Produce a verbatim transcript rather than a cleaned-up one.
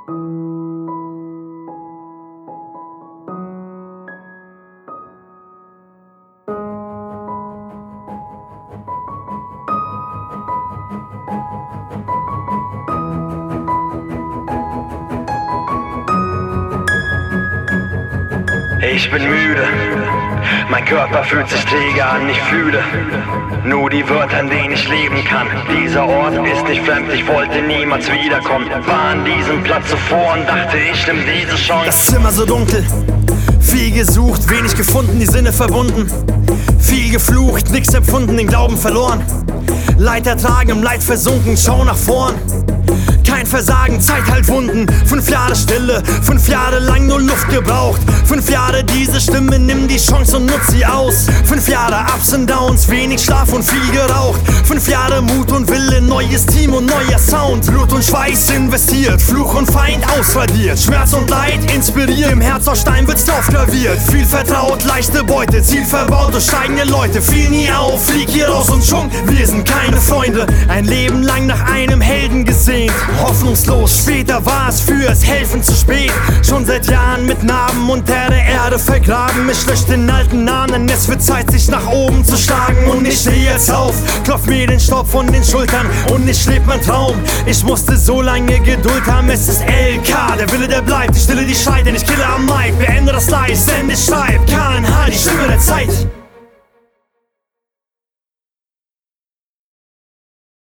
Ich bin müde, mein Körper fühlt sich träge an, ich fühle nur die Wörter, an denen ich leben kann. Dieser Ort ist nicht fremd, ich wollte niemals wiederkommen. War an diesem Platz zuvor und dachte, ich nehm diese Chance. Das Zimmer so dunkel, viel gesucht, wenig gefunden, die Sinne verbunden. Viel geflucht, nix empfunden, den Glauben verloren. Leid ertragen, im Leid versunken, schau nach vorn. Kein Versagen, Zeit halt Wunden. Fünf Jahre Stille, fünf Jahre lang nur Luft gebraucht. Fünf Jahre diese Stimme, nimm die Chance und nutz sie aus. Fünf Jahre Ups und Downs, wenig Schlaf und viel geraucht. Fünf Jahre Mut und Wille, neues Team und neuer Sound. Blut und Schweiß investiert, Fluch und Feind ausradiert. Schmerz und Leid inspiriert, im Herz aus Stein wird's drauf graviert. Viel vertraut, leichte Beute, Ziel verbaut durch steigende Leute. Fiel nie auf, flieg hier raus und schon, wir sind keine Freunde. Ein Leben lang nach einem Helden gesehnt, hoffnungslos, später war es fürs Helfen zu spät. Schon seit Jahren mit Narben unter der Erde vergraben. Ich lösch den alten Namen, denn es wird Zeit, sich nach oben zu schlagen. Und ich steh jetzt auf, klopf mir den Staub von den Schultern und ich leb mein Traum. Ich musste so lange Geduld haben, es ist L K, der Wille, der bleibt. Die Stille, die schreit, denn ich kille am Mic. Beende das Leid, denn ich schreib K N H, die Stimme der Zeit.